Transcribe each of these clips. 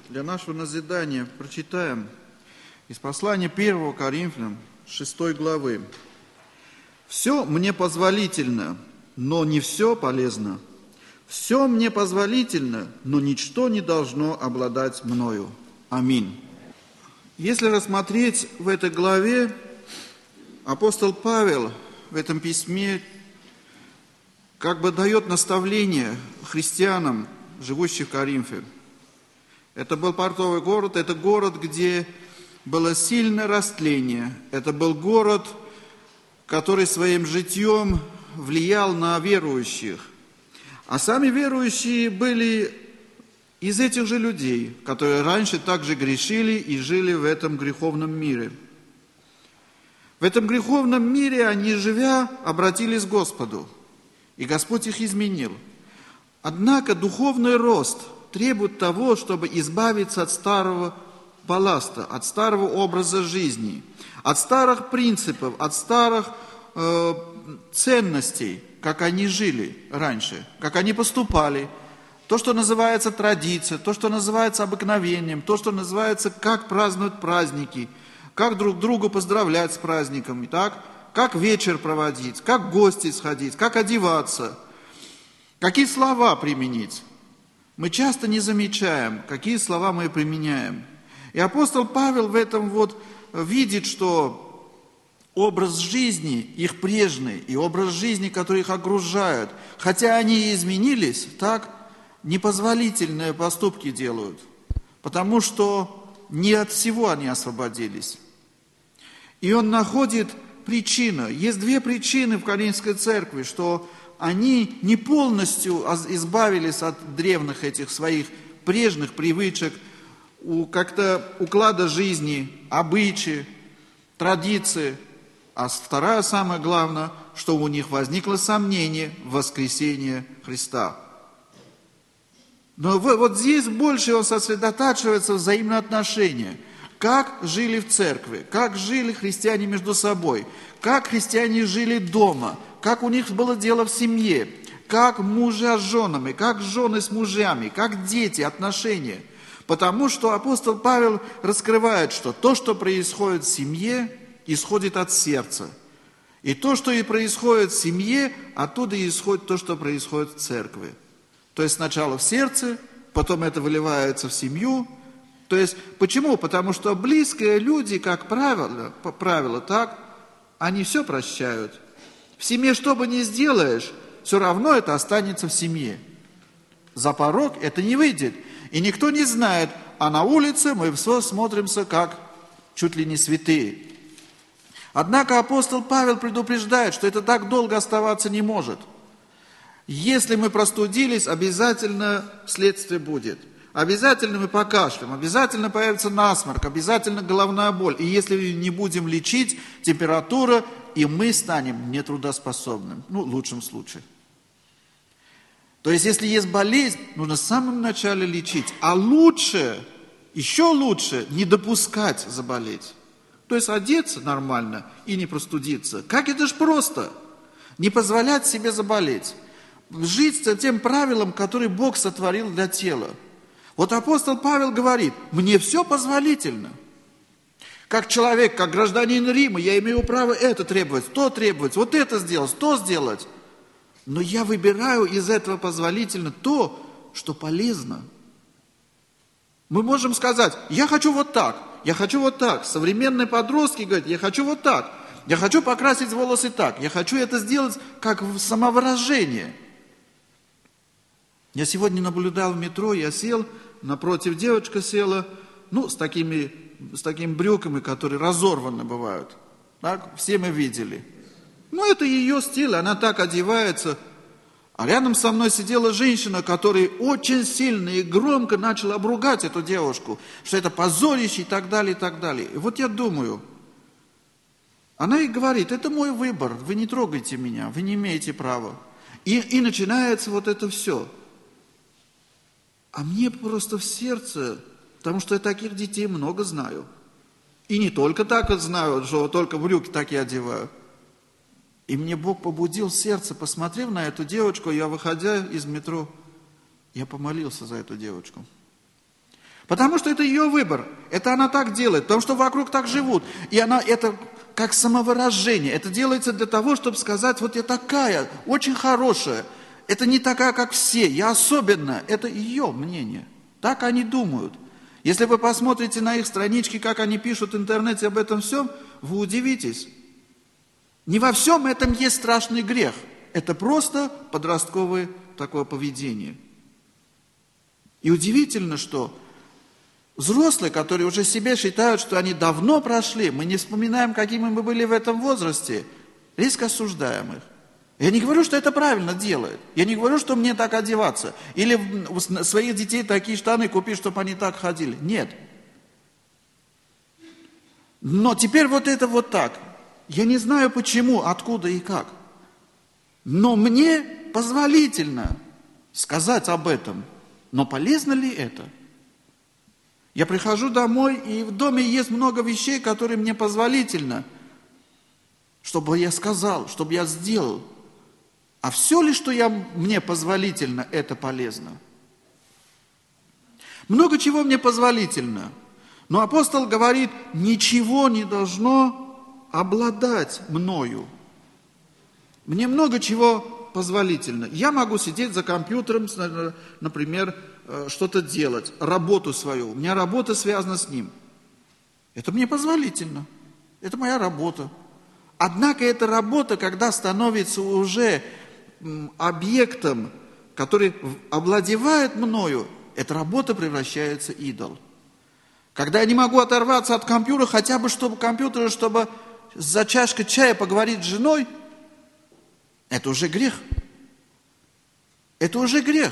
Для нашего назидания прочитаем из послания 1 Коринфянам 6 главы. «Все мне позволительно, но не все полезно. Все мне позволительно, но ничто не должно обладать мною. Аминь». Если рассмотреть в этой главе, апостол Павел в этом письме как бы дает наставление христианам, живущим в Коринфе. Это был портовый город, это город, где было сильное растление. Это был город, который своим житьем влиял на верующих. А сами верующие были из этих же людей, которые раньше также грешили и жили в этом греховном мире. В этом греховном мире они, живя, обратились к Господу, и Господь их изменил. Однако духовный рост требует того, чтобы избавиться от старого балласта, от старого образа жизни, от старых принципов, от старых ценностей, как они жили раньше, как они поступали. То, что называется традиция, то, что называется обыкновением, то, что называется, как празднуют праздники, как друг друга поздравлять с праздниками, так? Как вечер проводить, как в гости сходить, как одеваться, какие слова применить. Мы часто не замечаем, какие слова мы применяем. И апостол Павел в этом видит, что образ жизни их прежний и образ жизни, который их окружает, хотя они и изменились, так непозволительные поступки делают, потому что не от всего они освободились. И он находит причину. Есть две причины в Коринфской церкви, что они не полностью избавились от древних этих своих прежних привычек, как-то уклада жизни, обычаи, традиции. А вторая, самое главное, что у них возникло сомнение в воскресении Христа. Но вот здесь больше он сосредотачивается в взаимоотношениях. Как жили в церкви, как жили христиане между собой, как христиане жили дома, как у них было дело в семье, как мужья с женами, как жены с мужьями, как дети, отношения. Потому что апостол Павел раскрывает, что то, что происходит в семье, исходит от сердца. И то, что и происходит в семье, оттуда и исходит то, что происходит в церкви. То есть сначала в сердце, потом это выливается в семью. То есть почему? Потому что близкие люди, как правило, так, они все прощают. В семье что бы ни сделаешь, все равно это останется в семье. За порог это не выйдет. И никто не знает, а на улице мы все смотримся как чуть ли не святые. Однако апостол Павел предупреждает, что это так долго оставаться не может. Если мы простудились, обязательно следствие будет. Обязательно мы покашляем, обязательно появится насморк, обязательно головная боль. И если не будем лечить, температура, и мы станем нетрудоспособным. В лучшем случае. То есть, если есть болезнь, нужно в самом начале лечить. А лучше, еще лучше, не допускать заболеть. То есть, одеться нормально и не простудиться. Как это ж просто. Не позволять себе заболеть. Жить по тем правилам, которые Бог сотворил для тела. Вот апостол Павел говорит, мне все позволительно. Как человек, как гражданин Рима, я имею право это требовать, то требовать, вот это сделать, то сделать. Но я выбираю из этого позволительно то, что полезно. Мы можем сказать, я хочу вот так, я хочу вот так. Современные подростки говорят, я хочу вот так, я хочу покрасить волосы так, я хочу это сделать как самовыражение. Я сегодня наблюдал в метро, я сел, напротив девочка села, с такими брюками, которые разорваны бывают. Так, все мы видели. Это ее стиль, она так одевается. А рядом со мной сидела женщина, которая очень сильно и громко начала обругать эту девушку, что это позорище и так далее, и так далее. И вот я думаю, она ей говорит, это мой выбор, вы не трогайте меня, вы не имеете права. И начинается вот это все. А мне просто в сердце, потому что я таких детей много знаю. И не только так знаю, что только брюки так и одеваю. И мне Бог побудил сердце, посмотрев на эту девочку, я, выходя из метро, я помолился за эту девочку. Потому что это ее выбор. Это она так делает, потому что вокруг так живут. И она это как самовыражение. Это делается для того, чтобы сказать, вот я такая, очень хорошая. Это не такая, как все, я особенная. Это ее мнение. Так они думают. Если вы посмотрите на их странички, как они пишут в интернете об этом всем, вы удивитесь. Не во всем этом есть страшный грех. Это просто подростковое такое поведение. И удивительно, что взрослые, которые уже себе считают, что они давно прошли, мы не вспоминаем, какими мы были в этом возрасте, резко осуждаем их. Я не говорю, что это правильно делает. Я не говорю, что мне так одеваться. Или у своих детей такие штаны купить, чтобы они так ходили. Нет. Но теперь вот это вот так. Я не знаю почему, откуда и как. Но мне позволительно сказать об этом. Но полезно ли это? Я прихожу домой, и в доме есть много вещей, которые мне позволительно, чтобы я сказал, чтобы я сделал. А все ли, что мне позволительно, это полезно? Много чего мне позволительно. Но апостол говорит, ничего не должно обладать мною. Мне много чего позволительно. Я могу сидеть за компьютером, например, что-то делать, работу свою. У меня работа связана с ним. Это мне позволительно. Это моя работа. Однако эта работа, когда становится уже объектом, который овладевает мною, эта работа превращается в идол. Когда я не могу оторваться от компьютера, хотя бы чтобы за чашкой чая поговорить с женой, это уже грех. Это уже грех.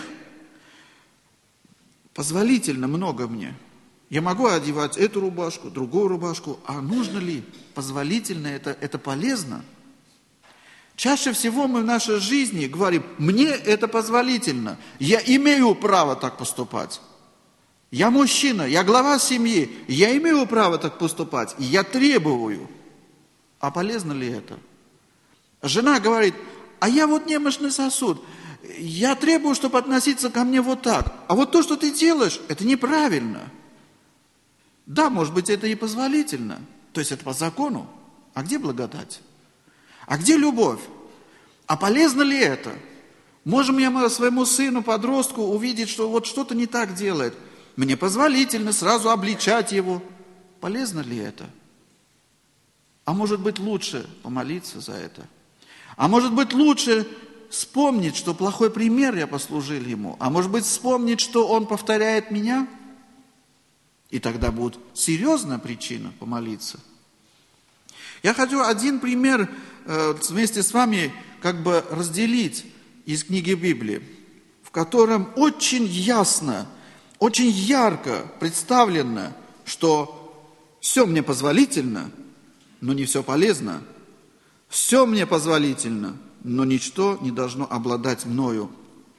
Позволительно много мне. Я могу одевать эту рубашку, другую рубашку, а нужно ли? Позволительно это полезно? Чаще всего мы в нашей жизни говорим, мне это позволительно, я имею право так поступать. Я мужчина, я глава семьи, я имею право так поступать, и я требую. А полезно ли это? Жена говорит, а я вот немощный сосуд, я требую, чтобы относиться ко мне вот так. А вот то, что ты делаешь, это неправильно. Да, может быть, это и позволительно, то есть это по закону. А где благодать? А где любовь? А полезно ли это? Можем я своему сыну, подростку увидеть, что вот что-то не так делает. Мне позволительно сразу обличать его. Полезно ли это? А может быть лучше помолиться за это? А может быть лучше вспомнить, что плохой пример я послужил ему? А может быть вспомнить, что он повторяет меня? И тогда будет серьезная причина помолиться. Я хочу один пример вместе с вами как бы разделить из книги Библии, в котором очень ясно, очень ярко представлено, что все мне позволительно, но не все полезно. Все мне позволительно, но ничто не должно обладать мною.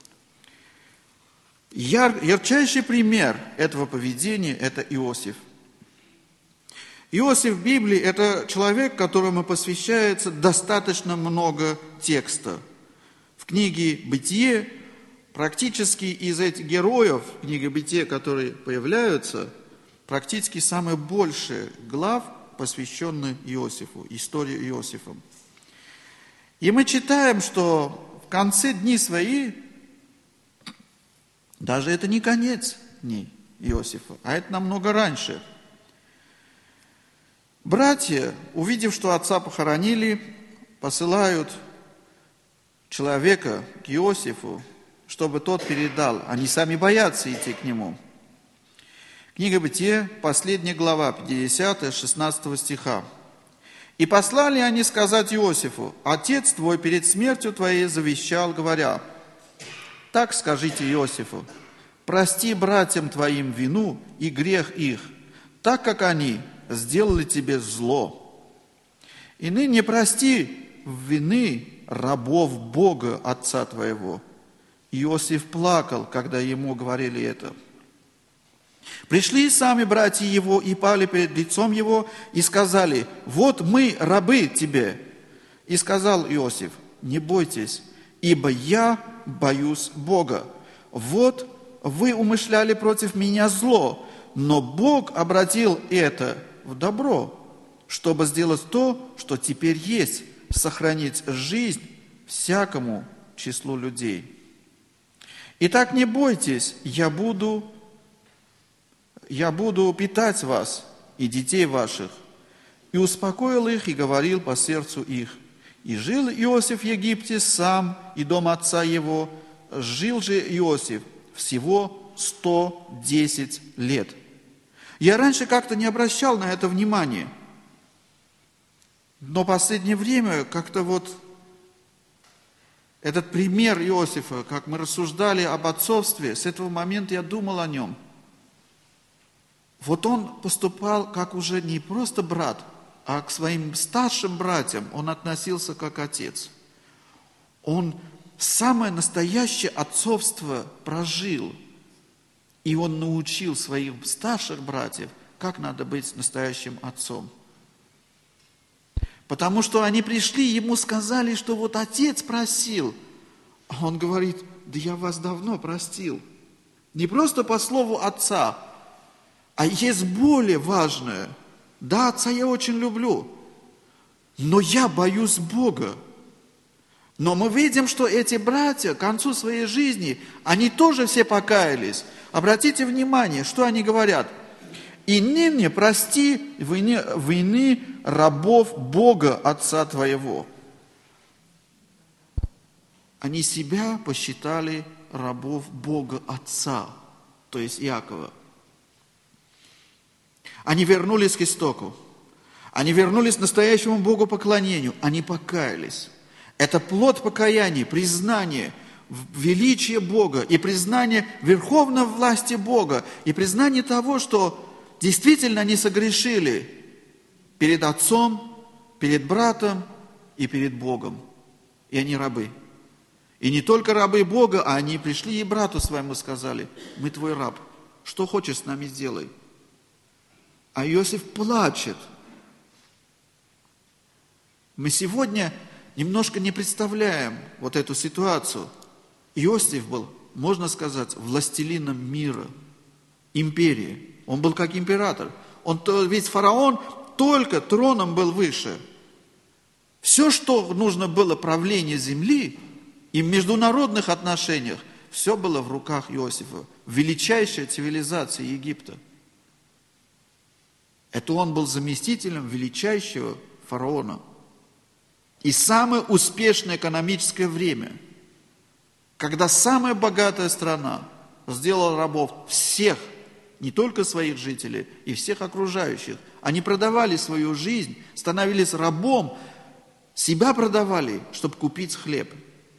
Ярчайший пример этого поведения – это Иосиф. Иосиф в Библии – это человек, которому посвящается достаточно много текста. В книге «Бытие» практически из этих героев, книги «Бытие», которые появляются, практически самые большие глав посвящены Иосифу, истории Иосифа. И мы читаем, что в конце дней своих, даже это не конец дней Иосифа, а это намного раньше. Братья, увидев, что отца похоронили, посылают человека к Иосифу, чтобы тот передал. Они сами боятся идти к нему. Книга Бытие, последняя глава, 50, 16 стиха. «И послали они сказать Иосифу, отец твой перед смертью твоей завещал, говоря, так скажите Иосифу, прости братьям твоим вину и грех их, так как они сделали тебе зло. И ныне прости вины рабов Бога Отца твоего». Иосиф плакал, когда ему говорили это. Пришли сами братья его и пали перед лицом его и сказали, вот мы рабы тебе. И сказал Иосиф, не бойтесь, ибо я боюсь Бога. Вот вы умышляли против меня зло, но Бог обратил это в добро, чтобы сделать то, что теперь есть, сохранить жизнь всякому числу людей. Итак, не бойтесь, я буду питать вас и детей ваших. И успокоил их, и говорил по сердцу их. И жил Иосиф в Египте сам, и дом отца его. Жил же Иосиф всего 110 лет. Я раньше как-то не обращал на это внимания. Но в последнее время как-то вот этот пример Иосифа, как мы рассуждали об отцовстве, с этого момента я думал о нем. Вот он поступал как уже не просто брат, а к своим старшим братьям он относился как отец. Он самое настоящее отцовство прожил. И он научил своих старших братьев, как надо быть настоящим отцом. Потому что они пришли, ему сказали, что вот отец просил. А он говорит, да я вас давно простил. Не просто по слову отца, а есть более важное. Да, отца я очень люблю, но я боюсь Бога. Но мы видим, что эти братья к концу своей жизни, они тоже все покаялись. Обратите внимание, что они говорят. «И ныне прости вины рабов Бога Отца твоего». Они себя посчитали рабов Бога Отца, то есть Иакова. Они вернулись к истоку. Они вернулись к настоящему Богу поклонению. Они покаялись. Это плод покаяния, признание величия Бога и признание верховной власти Бога и признание того, что действительно они согрешили перед отцом, перед братом и перед Богом. И они рабы. И не только рабы Бога, а они пришли и брату своему сказали, мы твой раб, что хочешь с нами сделай. А Иосиф плачет. Мы сегодня немножко не представляем вот эту ситуацию. Иосиф был, можно сказать, властелином мира, империи. Он был как император. Ведь фараон только троном был выше. Все, что нужно было правление земли и в международных отношениях, все было в руках Иосифа. Величайшая цивилизация Египта. Это он был заместителем величайшего фараона. И самое успешное экономическое время, когда самая богатая страна сделала рабов всех, не только своих жителей, и всех окружающих. Они продавали свою жизнь, становились рабом, себя продавали, чтобы купить хлеб.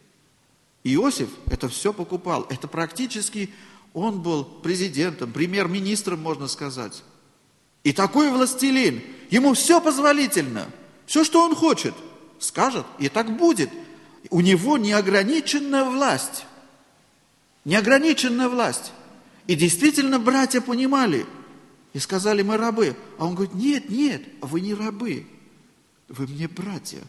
Иосиф это все покупал. Это практически он был президентом, премьер-министром, можно сказать. И такой властелин, ему все позволительно, все, что он хочет, скажет, и так будет. У него неограниченная власть. Неограниченная власть. И действительно братья понимали и сказали, мы рабы. А он говорит, нет, вы не рабы, вы мне братья.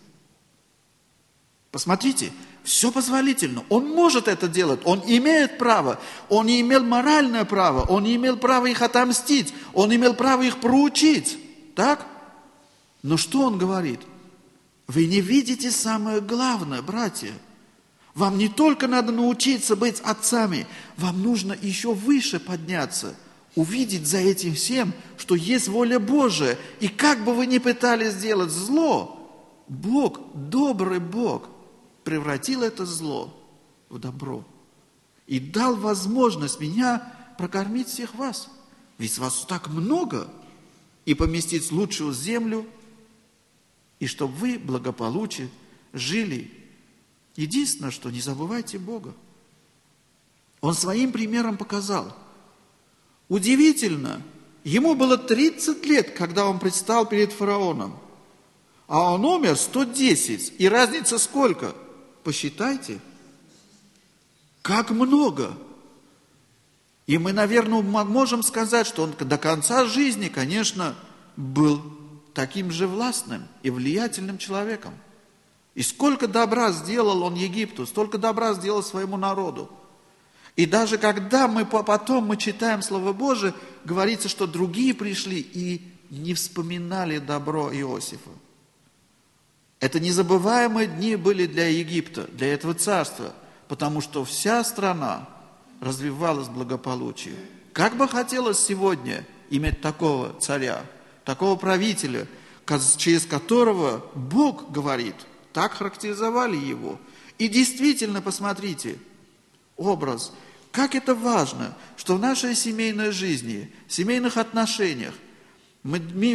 Посмотрите, все позволительно. Он может это делать, он имеет право. Он не имел моральное право, он не имел права их отомстить, он имел право их проучить. Так? Но что он говорит? Вы не видите самое главное, братья. Вам не только надо научиться быть отцами, вам нужно еще выше подняться, увидеть за этим всем, что есть воля Божия. И как бы вы ни пытались сделать зло, Бог, добрый Бог, превратил это зло в добро. И дал возможность меня прокормить всех вас. Ведь вас так много. И поместить в лучшую землю, и чтобы вы благополучно жили. Единственное, что не забывайте Бога. Он своим примером показал. Удивительно, ему было 30 лет, когда он предстал перед фараоном. А он умер 110. И разница сколько? Посчитайте. Как много. И мы, наверное, можем сказать, что он до конца жизни, конечно, был таким же властным и влиятельным человеком. И сколько добра сделал он Египту, столько добра сделал своему народу. И даже когда потом мы читаем Слово Божие, говорится, что другие пришли и не вспоминали добро Иосифа. Это незабываемые дни были для Египта, для этого царства, потому что вся страна развивалась в благополучии. Как бы хотелось сегодня иметь такого царя, такого правителя, через которого Бог говорит, так характеризовали его. И действительно, посмотрите, образ, как это важно, что в нашей семейной жизни, в семейных отношениях мы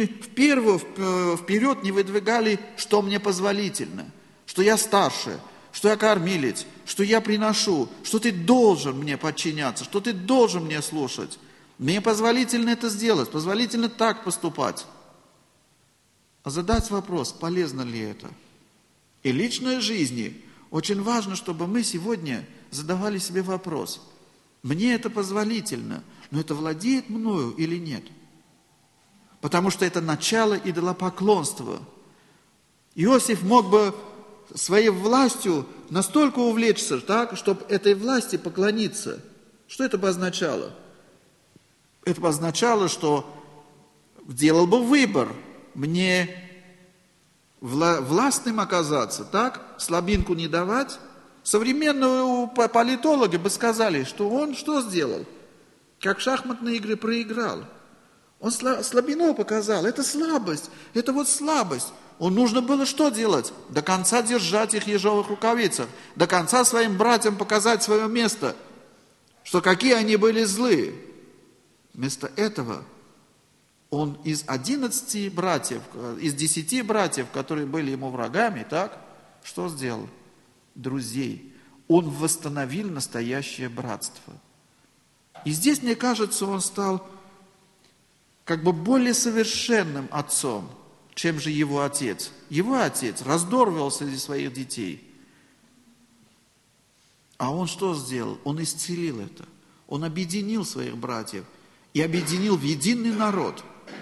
вперед не выдвигали, что мне позволительно, что я старше, что я кормилец, что я приношу, что ты должен мне подчиняться, что ты должен мне слушать. Мне позволительно это сделать, позволительно так поступать. А задать вопрос, полезно ли это. И в личной жизни очень важно, чтобы мы сегодня задавали себе вопрос, мне это позволительно, но это владеет мною или нет? Потому что это начало идолопоклонства. Иосиф мог бы своей властью настолько увлечься, так, чтобы этой власти поклониться. Что это бы означало? Это бы означало, что делал бы выбор, мне властным оказаться, так, слабинку не давать. Современные политологи бы сказали, что он что сделал? Как в шахматные игры проиграл. Он слабину показал, это слабость, это вот слабость. Он нужно было что делать? До конца держать их в ежовых рукавицах, до конца своим братьям показать свое место, что какие они были злые. Вместо этого он из 11 братьев, из 10 братьев, которые были ему врагами, так, что сделал? Друзей. Он восстановил настоящее братство. И здесь, мне кажется, он стал как бы более совершенным отцом, чем же его отец. Его отец раздорвал среди своих детей. А он что сделал? Он исцелил это. Он объединил своих братьев и объединил в единый народ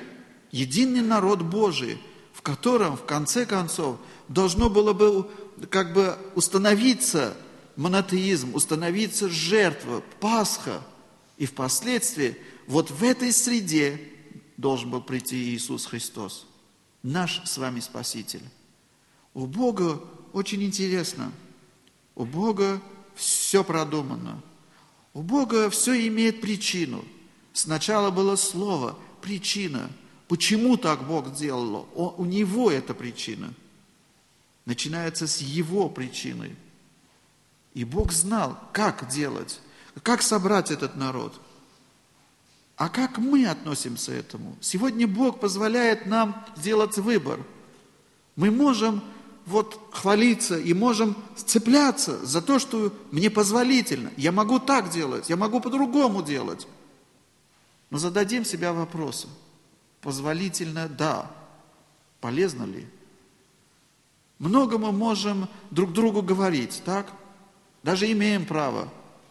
Божий, в котором, в конце концов, должно было бы как бы установиться монотеизм, установиться жертва, Пасха. И впоследствии вот в этой среде должен был прийти Иисус Христос, наш с вами Спаситель. У Бога очень интересно. У Бога все продумано. У Бога все имеет причину. Сначала было слово, причина. Почему так Бог сделал? У Него эта причина. Начинается с Его причины. И Бог знал, как делать, как собрать этот народ. А как мы относимся к этому? Сегодня Бог позволяет нам сделать выбор. Мы можем вот хвалиться и можем цепляться за то, что мне позволительно. Я могу так делать, я могу по-другому делать. Но зададим себе вопросы. Позволительно, да. Полезно ли? Много мы можем друг другу говорить, так? Даже имеем право.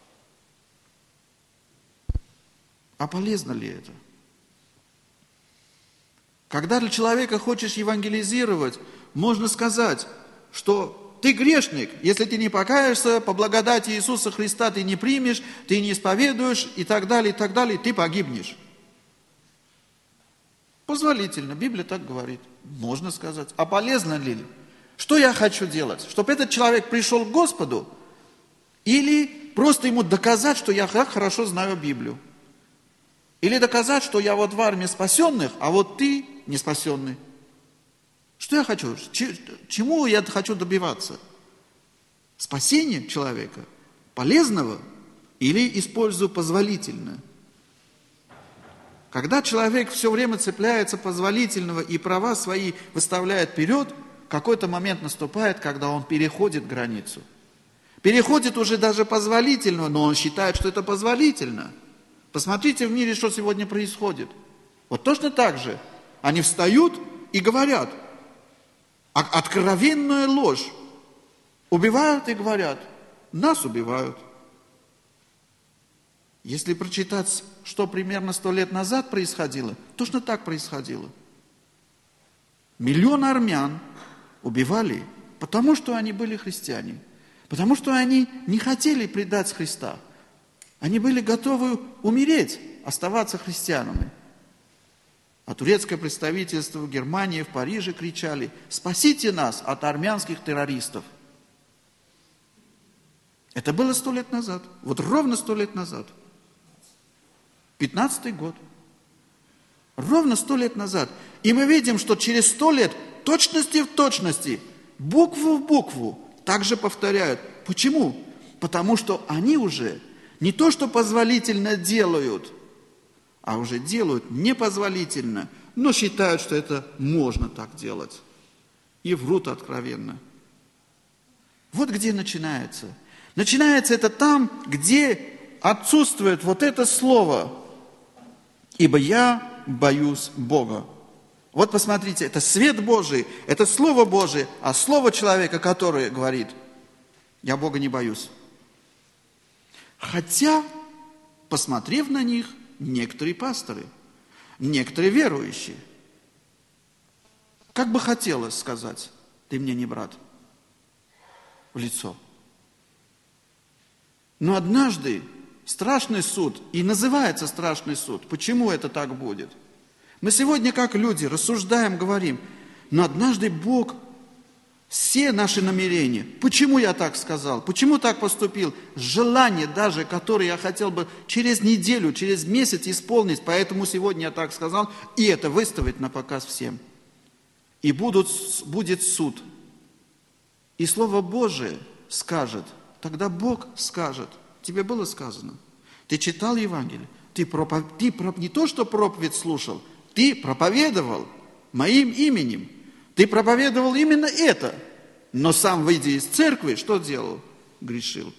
А полезно ли это? Когда для человека хочешь евангелизировать, можно сказать, что ты грешник, если ты не покаешься, по благодати Иисуса Христа ты не примешь, ты не исповедуешь и так далее, ты погибнешь. Позволительно, Библия так говорит. Можно сказать. А полезно ли? Что я хочу делать? Чтобы этот человек пришел к Господу или просто ему доказать, что я хорошо знаю Библию? Или доказать, что я вот в армии спасенных, а вот ты не спасенный. Что я хочу? Чему я хочу добиваться? Спасения человека? Полезного? Или использую позволительно? Когда человек все время цепляется позволительного и права свои выставляет вперед, какой-то момент наступает, когда он переходит границу. Переходит уже даже позволительного, но он считает, что это позволительно. Посмотрите в мире, что сегодня происходит. Вот точно так же. Они встают и говорят. Откровенная ложь. Убивают и говорят. Нас убивают. Если прочитать, что примерно 100 лет назад происходило, точно так происходило. Миллион армян убивали, потому что они были христиане. Потому что они не хотели предать Христа. Они были готовы умереть, оставаться христианами. А турецкое представительство в Германии, в Париже кричали: «Спасите нас от армянских террористов». Это было 100 лет назад. Вот ровно 100 лет назад. 15-й год. Ровно 100 лет назад. И мы видим, что через 100 лет точности в точности, букву в букву, также повторяют. Почему? Потому что они уже не то, что позволительно делают, а уже делают непозволительно, но считают, что это можно так делать. И врут откровенно. Вот где начинается. Начинается это там, где отсутствует вот это слово. «Ибо я боюсь Бога». Вот посмотрите, это свет Божий, это Слово Божие, а Слово человека, которое говорит: «Я Бога не боюсь». Хотя, посмотрев на них, некоторые пасторы, некоторые верующие, как бы хотелось сказать: «Ты мне не брат», в лицо. Но однажды страшный суд, и называется страшный суд. Почему это так будет? Мы сегодня, как люди, рассуждаем, говорим: но однажды Бог все наши намерения, почему я так сказал, почему так поступил, желание даже, которое я хотел бы через неделю, через месяц исполнить, поэтому сегодня я так сказал, и это выставить на показ всем. И будет суд. И Слово Божие скажет, тогда Бог скажет: тебе было сказано, ты читал Евангелие, ты не то, что проповедь слушал, ты проповедовал моим именем, ты проповедовал именно это, но сам, выйдя из церкви, что делал? Грешил.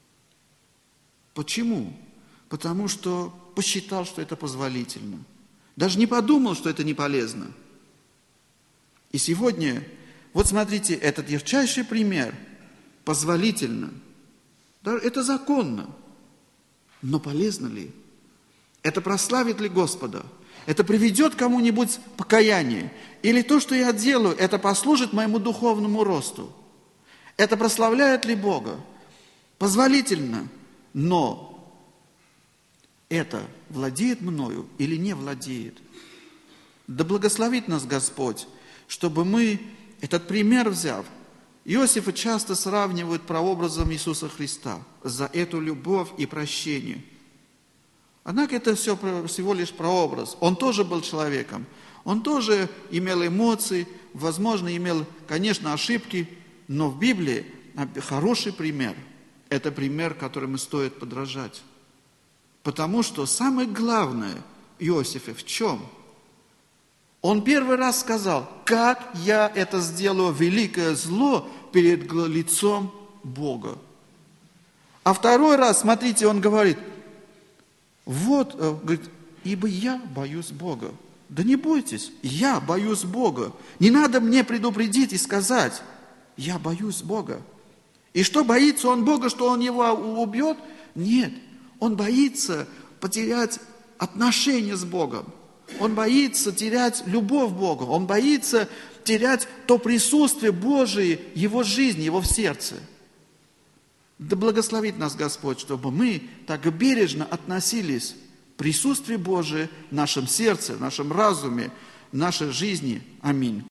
Почему? Потому что посчитал, что это позволительно. Даже не подумал, что это не полезно. И сегодня, вот смотрите, этот ярчайший пример, позволительно. Это законно. Но полезно ли? Это прославит ли Господа? Это приведет кому-нибудь покаяние? Или то, что я делаю, это послужит моему духовному росту? Это прославляет ли Бога? Позволительно, но это владеет мною или не владеет? Да благословит нас Господь, чтобы мы, этот пример взяв, Иосифа часто сравнивают прообразом Иисуса Христа за эту любовь и прощение. Однако это всего лишь прообраз. Он тоже был человеком. Он тоже имел эмоции, возможно, имел, конечно, ошибки, но в Библии хороший пример. Это пример, которому стоит подражать. Потому что самое главное Иосифе в чем? Он первый раз сказал: как я это сделаю, великое зло перед лицом Бога. А второй раз, смотрите, он говорит: вот, говорит, ибо я боюсь Бога. Да не бойтесь, я боюсь Бога. Не надо мне предупредить и сказать: я боюсь Бога. И что, боится он Бога, что он его убьет? Нет, он боится потерять отношения с Богом. Он боится терять любовь к Богу. Он боится терять то присутствие Божие, Его жизни, Его в сердце. Да благословит нас Господь, чтобы мы так бережно относились к присутствию Божие в нашем сердце, в нашем разуме, в нашей жизни. Аминь.